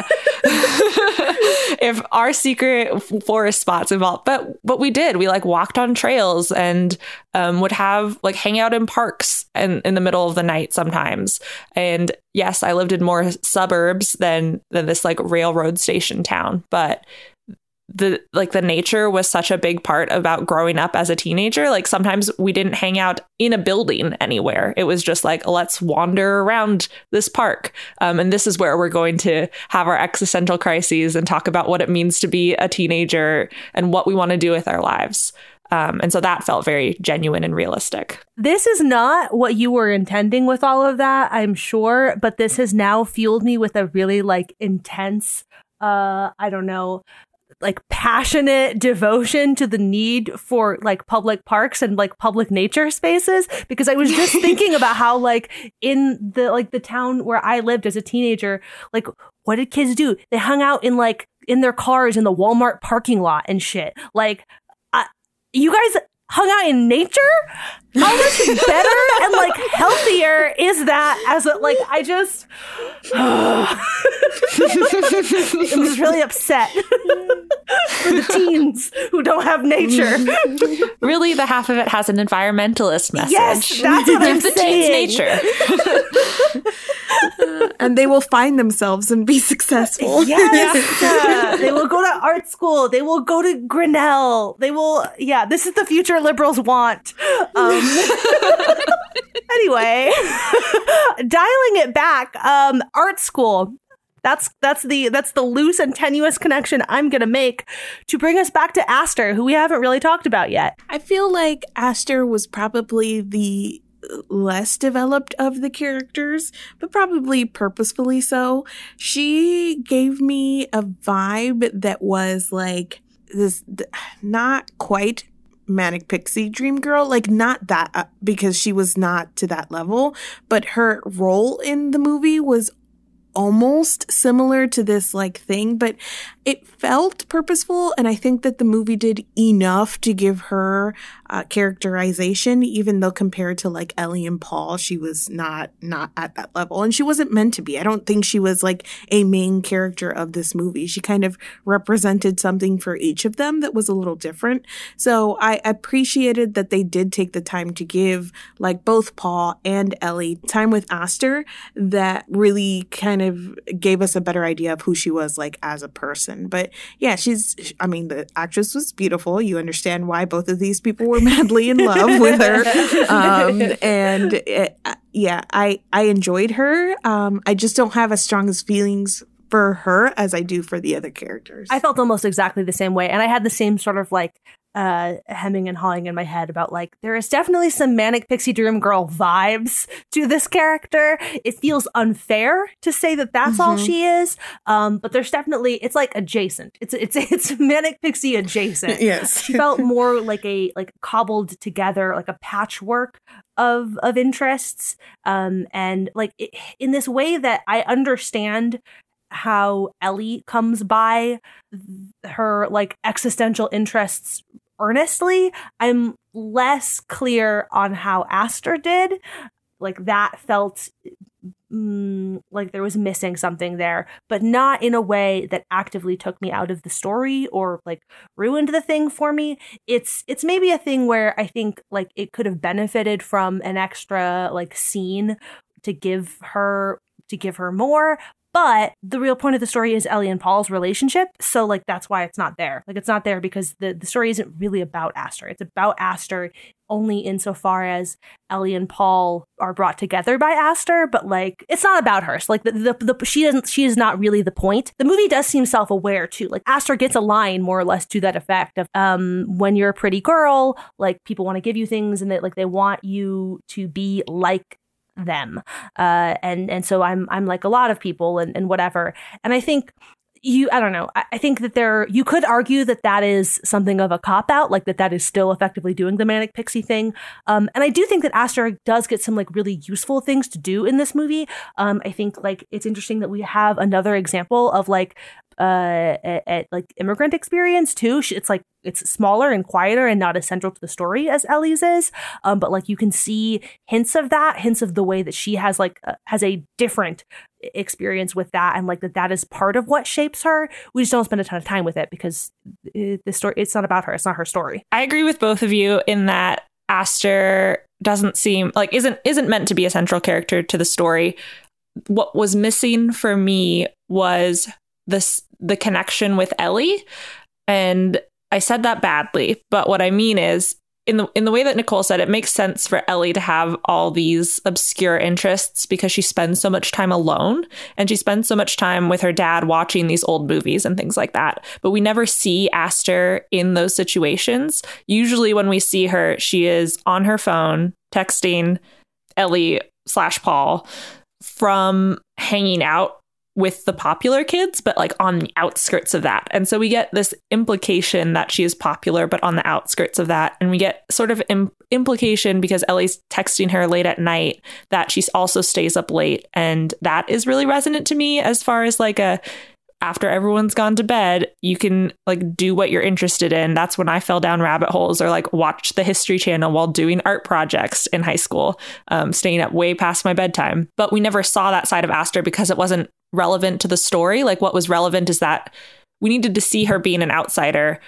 if our secret forest spots involved, but but we did. We like walked on trails and um, would have like hang out in parks and in the middle of the night sometimes. And yes, I lived in more suburbs than than this like railroad station town, but the like the nature was such a big part about growing up as a teenager. Like sometimes we didn't hang out in a building anywhere. It was just like, let's wander around this park. Um, and this is where we're going to have our existential crises and talk about what it means to be a teenager and what we want to do with our lives. Um, and so that felt very genuine and realistic. This is not what you were intending with all of that, I'm sure. But this has now fueled me with a really like intense, uh, I don't know, like passionate devotion to the need for like public parks and like public nature spaces, because I was just thinking about how like in the like the town where I lived as a teenager, like what did kids do? They hung out in like in their cars in the Walmart parking lot and shit. Like uh, you guys hung out in nature? How much better and like healthier is that as a like I just I was really upset for the teens who don't have nature. Really, the half of it has an environmentalist message. Yes, that's what I'm the saying. teens' nature. And they will find themselves and be successful. Yes. uh, they will go to art school. They will go to Grinnell. They will, yeah, this is the future liberals want. Um, anyway, dialing it back, um, art school. That's that's the that's the loose and tenuous connection I'm going to make to bring us back to Aster, who we haven't really talked about yet. I feel like Aster was probably the less developed of the characters, but probably purposefully so. She gave me a vibe that was like this, not quite manic pixie dream girl, like not that, uh, because she was not to that level, but her role in the movie was almost similar to this like thing, but it felt purposeful. And I think that the movie did enough to give her uh, characterization, even though compared to like Ellie and Paul, she was not, not at that level. And she wasn't meant to be. I don't think she was like a main character of this movie. She kind of represented something for each of them that was a little different. So I appreciated that they did take the time to give like both Paul and Ellie time with Aster that really kind of gave us a better idea of who she was like as a person. But yeah, she's, I mean, the actress was beautiful. You understand why both of these people were madly in love with her. Um, and it, yeah, I, I enjoyed her. Um, I just don't have as strong as feelings for her as I do for the other characters. I felt almost exactly the same way. And I had the same sort of like uh, hemming and hawing in my head about like, there is definitely some manic pixie dream girl vibes to this character. It feels unfair to say that that's mm-hmm. all she is. Um, but there's definitely, it's like adjacent. It's, it's, it's manic pixie adjacent. Yes. She felt more like a, like cobbled together, like a patchwork of, of interests. Um, and like it, in this way that I understand how Ellie comes by her like existential interests earnestly, I'm less clear on how Aster did. Like that felt mm, like there was missing something there, but not in a way that actively took me out of the story or like ruined the thing for me. It's it's maybe a thing where I think like it could have benefited from an extra like scene to give her to give her more. But the real point of the story is Ellie and Paul's relationship. So, like, that's why it's not there. Like, it's not there because the, the story isn't really about Aster. It's about Aster only insofar as Ellie and Paul are brought together by Aster. But, like, it's not about her. So, like, the, the, the she doesn't she is not really the point. The movie does seem self-aware, too. Like, Aster gets a line, more or less, to that effect of, um, when you're a pretty girl, like, people want to give you things and, they, like, they want you to be like them. Uh, and, and so I'm, I'm like a lot of people and, and whatever. And I think you, I don't know, I, I think that there, you could argue that that is something of a cop out, like that that is still effectively doing the manic pixie thing. Um, and I do think that Aster does get some like really useful things to do in this movie. Um, I think like it's interesting that we have another example of like, uh, at, at like immigrant experience too. It's like, it's smaller and quieter and not as central to the story as Ellie's is. Um, but like you can see hints of that, hints of the way that she has like, uh, has a different experience with that. And like that, that is part of what shapes her. We just don't spend a ton of time with it because it, the story, it's not about her. It's not her story. I agree with both of you in that Aster doesn't seem like, isn't, isn't meant to be a central character to the story. What was missing for me was this, the connection with Ellie. And I said that badly, but what I mean is in the in the way that Nicole said, it makes sense for Ellie to have all these obscure interests because she spends so much time alone and she spends so much time with her dad watching these old movies and things like that. But we never see Aster in those situations. Usually when we see her, she is on her phone texting Ellie slash Paul from hanging out with the popular kids, but like on the outskirts of that. And so we get this implication that she is popular, but on the outskirts of that. And we get sort of im- implication because Ellie's texting her late at night that she also stays up late. And that is really resonant to me as far as like a, after everyone's gone to bed, you can like do what you're interested in. That's when I fell down rabbit holes or like watch the History Channel while doing art projects in high school, um, staying up way past my bedtime. But we never saw that side of Aster because it wasn't relevant to the story. Like what was relevant is that we needed to see her being an outsider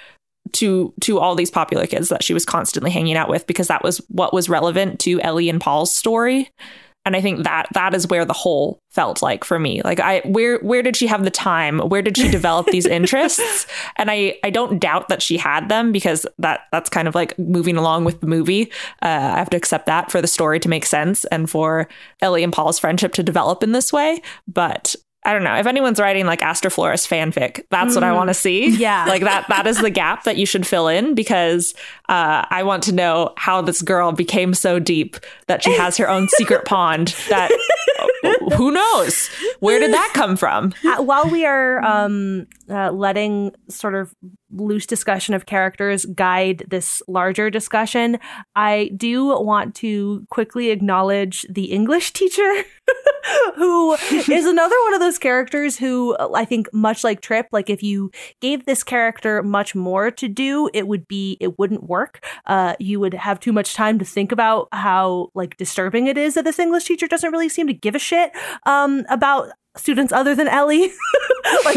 to to all these popular kids that she was constantly hanging out with, because that was what was relevant to Ellie and Paul's story. And I think that that is where the hole felt like for me. Like, I where where did she have the time? Where did she develop these interests? And I, I don't doubt that she had them, because that that's kind of like moving along with the movie. Uh, I have to accept that for the story to make sense and for Ellie and Paul's friendship to develop in this way. But I don't know, if anyone's writing like Astroflorus fanfic, that's mm. what I want to see. Yeah. Like that, that is the gap that you should fill in, because uh, I want to know how this girl became so deep that she has her own secret pond that who knows? Where did that come from? Uh, while we are um, uh, letting sort of loose discussion of characters guide this larger discussion, I do want to quickly acknowledge the English teacher who is another one of those characters who I think, much like Trip, like if you gave this character much more to do, it would be, it wouldn't work. Uh, you would have too much time to think about how like disturbing it is that this English teacher doesn't really seem to give a shit um, about students other than Ellie. like,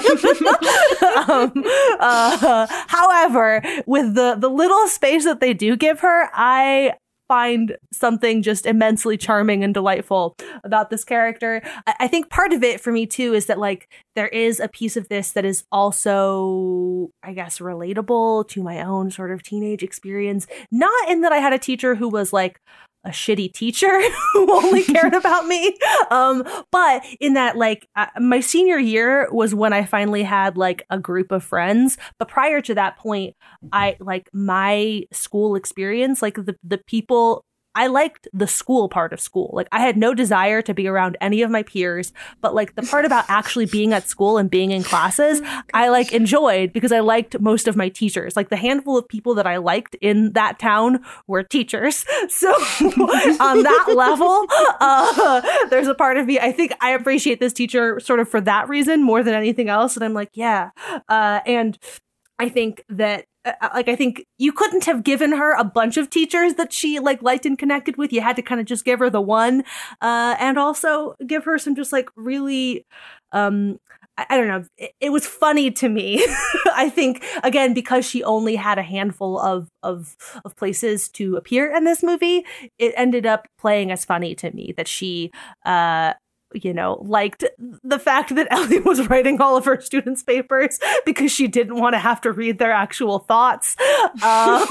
um, uh, however, with the, the little space that they do give her, I find something just immensely charming and delightful about this character. I, I think part of it for me too is that like there is a piece of this that is also, I guess, relatable to my own sort of teenage experience. Not in that I had a teacher who was like a shitty teacher who only cared about me. Um, but in that, like, uh, my senior year was when I finally had, like, a group of friends. But prior to that point, I, like, my school experience, like, the, the people... I liked the school part of school. Like, I had no desire to be around any of my peers, but like the part about actually being at school and being in classes, I like enjoyed because I liked most of my teachers. Like the handful of people that I liked in that town were teachers. So on that level, uh, there's a part of me, I think I appreciate this teacher sort of for that reason more than anything else. And I'm like, yeah. Uh, and I think that Uh, like, I think you couldn't have given her a bunch of teachers that she, like, liked and connected with. You had to kind of just give her the one, uh, and also give her some just, like, really, um, I, I don't know. It, it was funny to me. I think, again, because she only had a handful of, of, of places to appear in this movie, it ended up playing as funny to me that she, uh, you know, liked the fact that Ellie was writing all of her students' papers because she didn't want to have to read their actual thoughts. Um,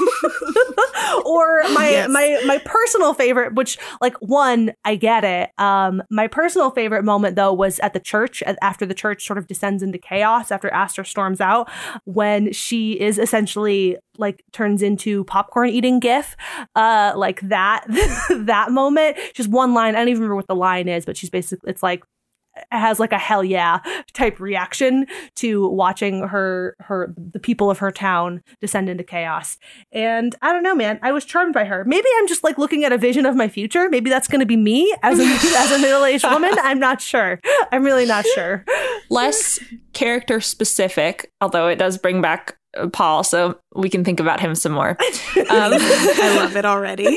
or my yes. my my personal favorite, which, like, one, I get it. Um, my personal favorite moment, though, was at the church, after the church sort of descends into chaos, after Aster storms out, when she is essentially, like, turns into popcorn eating GIF. Uh, like, that, that moment, just one line, I don't even remember what the line is, but she's basically, it's like, has like a hell yeah type reaction to watching her, her, the people of her town descend into chaos. And I don't know, man, I was charmed by her. Maybe I'm just like looking at a vision of my future. Maybe that's going to be me as a, as a middle-aged woman. I'm not sure. I'm really not sure. Less character specific, although it does bring back Paul, so we can think about him some more. Um, I love it already.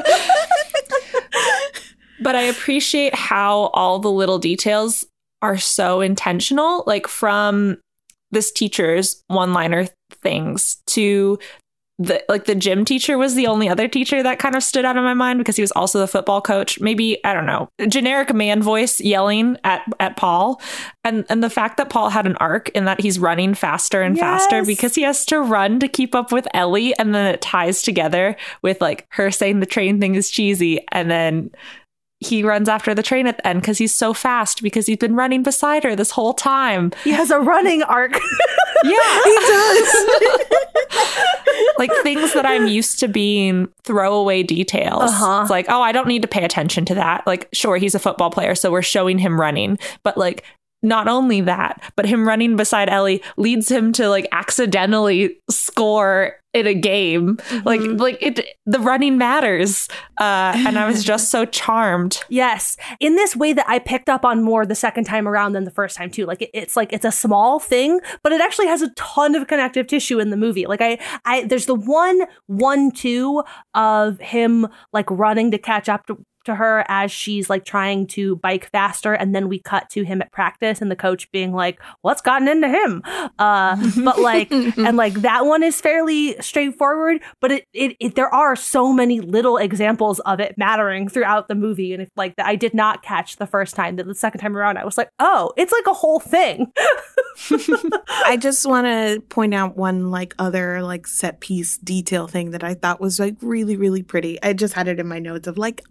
But I appreciate how all the little details are so intentional, like from this teacher's one-liner things to the, like the gym teacher was the only other teacher that kind of stood out in my mind because he was also the football coach. Maybe, I don't know, generic man voice yelling at, at Paul. And, and the fact that Paul had an arc in that he's running faster and yes. faster because he has to run to keep up with Ellie. And then it ties together with like her saying the train thing is cheesy. And then he runs after the train at the end because he's so fast because he's been running beside her this whole time. He has a running arc. Yeah, he does. Like things that I'm used to being throwaway details. Uh-huh. It's like, oh, I don't need to pay attention to that. Like, sure, he's a football player, so we're showing him running. But like, not only that, but him running beside Ellie leads him to like accidentally score in a game. Mm-hmm. Like, like it, the running matters. Uh, and I was just so charmed. Yes. In this way that I picked up on more the second time around than the first time too. Like it, it's like, it's a small thing, but it actually has a ton of connective tissue in the movie. Like I, I, there's the one, one, two of him like running to catch up to, to her as she's like trying to bike faster, and then we cut to him at practice and the coach being like, what's gotten into him? Uh but like and like that one is fairly straightforward, but it, it it there are so many little examples of it mattering throughout the movie, and if like that I did not catch the first time, that the second time around I was like, oh, it's like a whole thing. I just want to point out one like other like set piece detail thing that I thought was like really really pretty. I just had it in my notes of like, aw,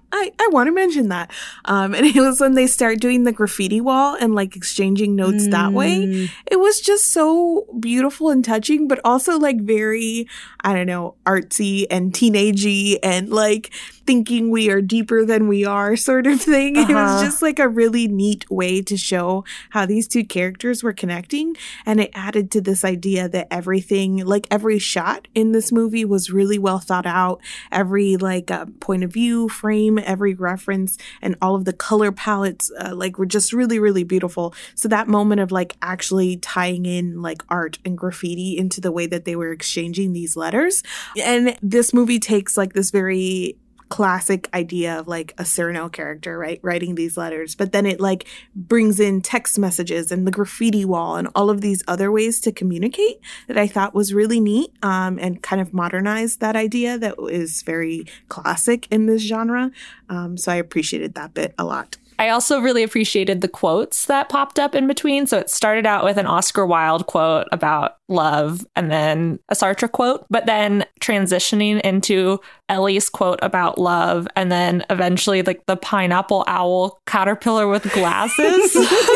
I, I want to mention that. Um, and it was when they start doing the graffiti wall and like exchanging notes mm. that way. It was just so beautiful and touching, but also like very, I don't know, artsy and teenagey and like thinking we are deeper than we are sort of thing. Uh-huh. It was just like a really neat way to show how these two characters were connecting. And it added to this idea that everything, like every shot in this movie was really well thought out. Every like uh, point of view, frame, every reference, and all of the color palettes uh, like were just really, really beautiful. So that moment of like actually tying in like art and graffiti into the way that they were exchanging these letters. And this movie takes like this very classic idea of like a Cyrano character, right, writing these letters, but then it like brings in text messages and the graffiti wall and all of these other ways to communicate that I thought was really neat, um, and kind of modernized that idea that is very classic in this genre. Um, so I appreciated that bit a lot. I also really appreciated the quotes that popped up in between. So it started out with an Oscar Wilde quote about love and then a Sartre quote, but then transitioning into Ellie's quote about love and then eventually like the pineapple owl caterpillar with glasses.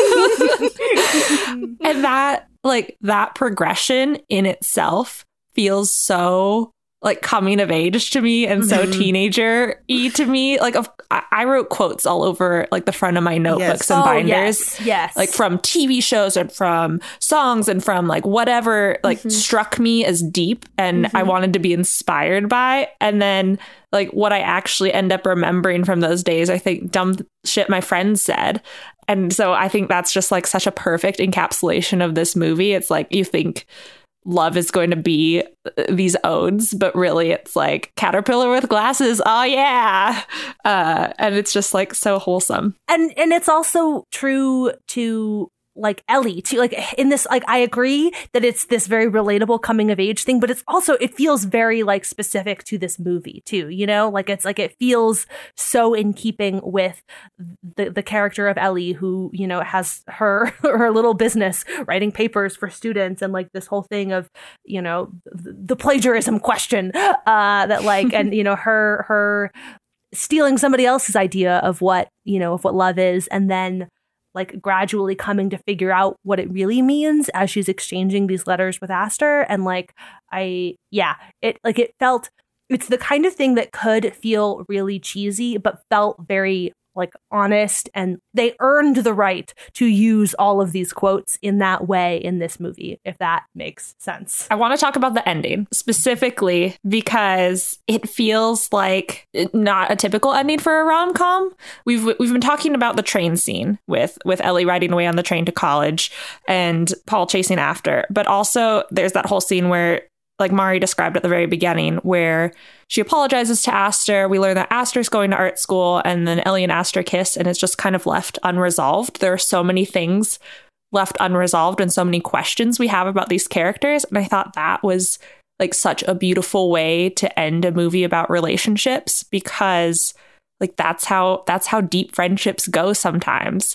And that like that progression in itself feels so like coming of age to me and so mm-hmm. teenager-y to me. Like of, I wrote quotes all over like the front of my notebooks yes. and oh, binders. Yes, yes. Like from T V shows and from songs and from like whatever like mm-hmm. struck me as deep and mm-hmm. I wanted to be inspired by. And then like what I actually end up remembering from those days, I think dumb shit my friends said. And so I think that's just like such a perfect encapsulation of this movie. It's like you think love is going to be these odes, but really it's like caterpillar with glasses. Oh yeah. Uh, and it's just like so wholesome. And and it's also true to like Ellie too, like in this, like I agree that it's this very relatable coming of age thing, but it's also, it feels very like specific to this movie too, you know, like it's like, it feels so in keeping with the, the character of Ellie who, you know, has her, her little business writing papers for students and like this whole thing of, you know, the, the plagiarism question uh, that like, and, you know, her, her stealing somebody else's idea of what, you know, of what love is. And then like gradually coming to figure out what it really means as she's exchanging these letters with Aster. And like, I, yeah, it like it felt, it's the kind of thing that could feel really cheesy, but felt very like honest. And they earned the right to use all of these quotes in that way in this movie, if that makes sense. I want to talk about the ending specifically because it feels like not a typical ending for a rom-com. We've we've been talking about the train scene with with Ellie riding away on the train to college and Paul chasing after, but also there's that whole scene where, like Mari described at the very beginning, where she apologizes to Aster. We learn that Aster's going to art school, and then Ellie and Aster kiss, and it's just kind of left unresolved. There are so many things left unresolved and so many questions we have about these characters. And I thought that was like such a beautiful way to end a movie about relationships, because like that's how that's how deep friendships go sometimes,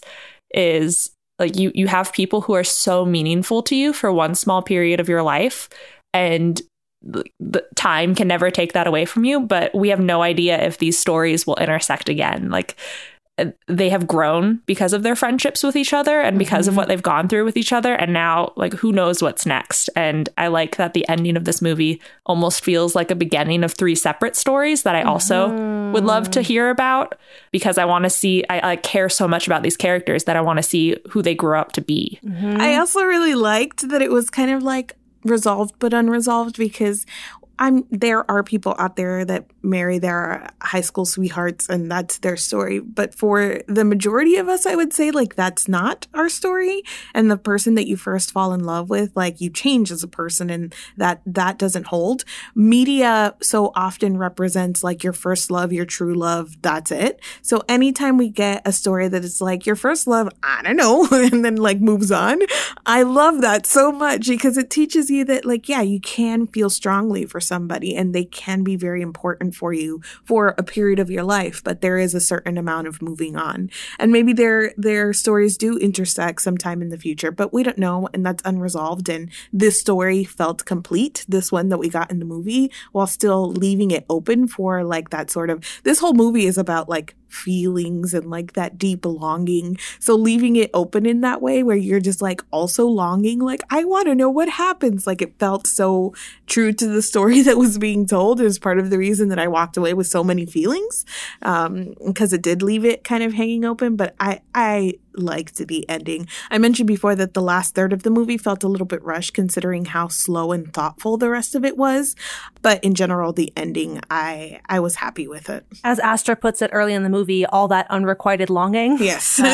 is like you you have people who are so meaningful to you for one small period of your life, and the time can never take that away from you. But we have no idea if these stories will intersect again. Like they have grown because of their friendships with each other and because mm-hmm. of what they've gone through with each other. And now, like, who knows what's next? And I like that the ending of this movie almost feels like a beginning of three separate stories that I also mm-hmm. would love to hear about, because I want to see, I, I care so much about these characters that I want to see who they grew up to be. Mm-hmm. I also really liked that it was kind of like resolved but unresolved, because I'm there are people out there that marry their high school sweethearts and that's their story. But for the majority of us, I would say like that's not our story. And the person that you first fall in love with, like you change as a person, and that that doesn't hold. Media so often represents like your first love, your true love. That's it. So anytime we get a story that is like your first love, I don't know, and then like moves on, I love that so much, because it teaches you that like, yeah, you can feel strongly for somebody, and they can be very important for you for a period of your life, but there is a certain amount of moving on. And maybe their their stories do intersect sometime in the future, but we don't know, and that's unresolved. And this story felt complete, this one that we got in the movie, while still leaving it open for like that sort of, this whole movie is about like feelings and like that deep longing. So leaving it open in that way where you're just like also longing, like, I want to know what happens. Like it felt so true to the story that was being told. It was part of the reason that I walked away with so many feelings, um, because it did leave it kind of hanging open. But I, I liked the ending. I mentioned before that the last third of the movie felt a little bit rushed considering how slow and thoughtful the rest of it was. But in general, the ending, I, I was happy with it. As Astor puts it early in the movie, all that unrequited longing. Yes. Uh,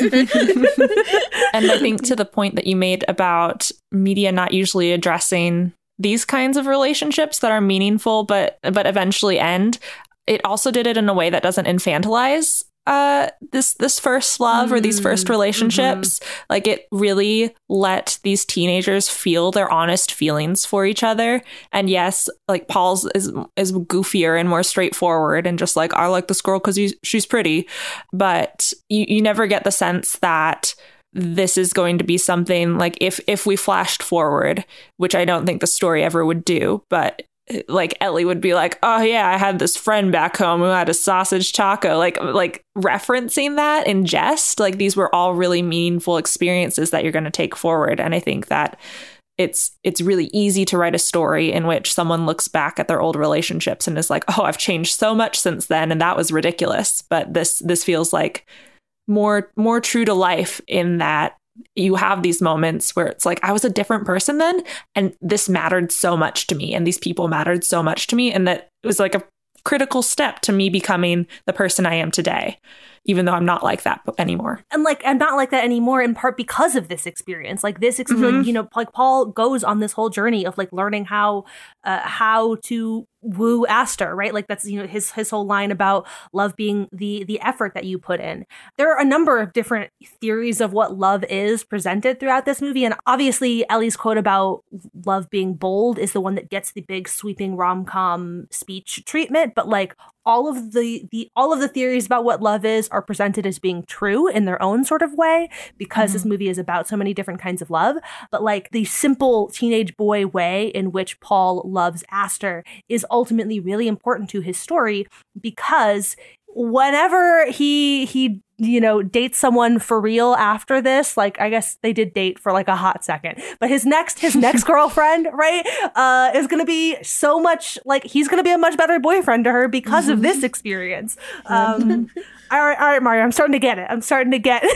and I think to the point that you made about media not usually addressing these kinds of relationships that are meaningful, but but eventually end, it also did it in a way that doesn't infantilize uh this this first love or these first relationships. Mm-hmm. Like it really let these teenagers feel their honest feelings for each other. And yes, like Paul's is is goofier and more straightforward and just like, I like this girl because she's pretty, but you, you never get the sense that this is going to be something like if if we flashed forward, which I don't think the story ever would do, but like Ellie would be like, oh yeah, I had this friend back home who had a sausage taco, like like referencing that in jest. Like these were all really meaningful experiences that you're going to take forward. And I think that it's it's really easy to write a story in which someone looks back at their old relationships and is like, oh, I've changed so much since then, and that was ridiculous. But this this feels like more more true to life in that you have these moments where it's like, I was a different person then, and this mattered so much to me, and these people mattered so much to me, and that it was like a critical step to me becoming the person I am today, even though I'm not like that anymore. And like, I'm not like that anymore in part because of this experience. Like this experience, mm-hmm. you know, like Paul goes on this whole journey of like learning how, uh, how to woo Astor, right? Like that's, you know, his his whole line about love being the the effort that you put in. There are a number of different theories of what love is presented throughout this movie. And obviously Ellie's quote about love being bold is the one that gets the big sweeping rom-com speech treatment. But like all of the the all of the theories about what love is are presented as being true in their own sort of way, because mm-hmm. this movie is about so many different kinds of love. But like the simple teenage boy way in which Paul loves Astor is ultimately really important to his story, because whenever he he you know dates someone for real after this, like I guess they did date for like a hot second, but his next his next girlfriend, right, uh is gonna be so much like he's gonna be a much better boyfriend to her because mm-hmm. of this experience. um all right all right Mario, I'm starting to get it I'm starting to get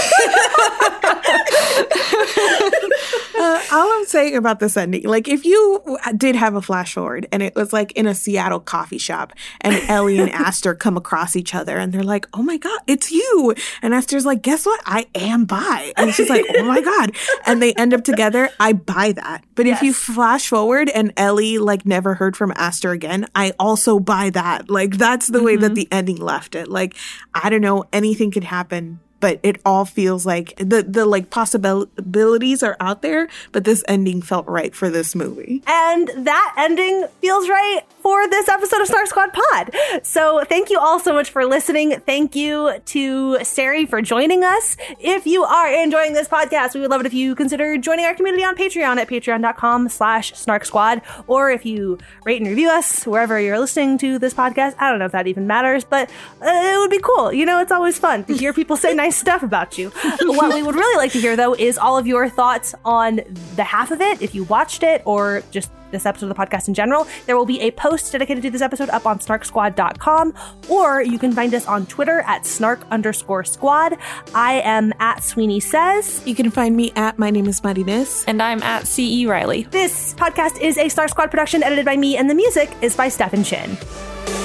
Uh, all I'm saying about this ending, like if you did have a flash forward and it was like in a Seattle coffee shop and Ellie and Astor come across each other and they're like, oh my God, it's you. And Astor's like, guess what? I am bi. And she's like, oh my God. And they end up together. I buy that. But yes. if you flash forward and Ellie like never heard from Astor again, I also buy that. Like that's the mm-hmm. way that the ending left it. Like, I don't know, anything could happen. But it all feels like the, the like possibilities are out there, but this ending felt right for this movie. And that ending feels right for this episode of Snark Squad Pod. So thank you all so much for listening. Thank you to Sari for joining us. If you are enjoying this podcast, we would love it if you consider joining our community on Patreon at patreon.com slash Snark Squad. Or if you rate and review us wherever you're listening to this podcast. I don't know if that even matters, but uh, it would be cool. You know, it's always fun to hear people say nice stuff about you. What we would really like to hear, though, is all of your thoughts on the half of it, if you watched it, or just this episode of the podcast in general. There will be a post dedicated to this episode up on snark squad dot com, or you can find us on Twitter at snark underscore squad. I am at Sweeney Says. You can find me at My Name is Marinez. And I'm at C E Riley. This podcast is a Snark Squad production edited by me, and the music is by Stefan Chin.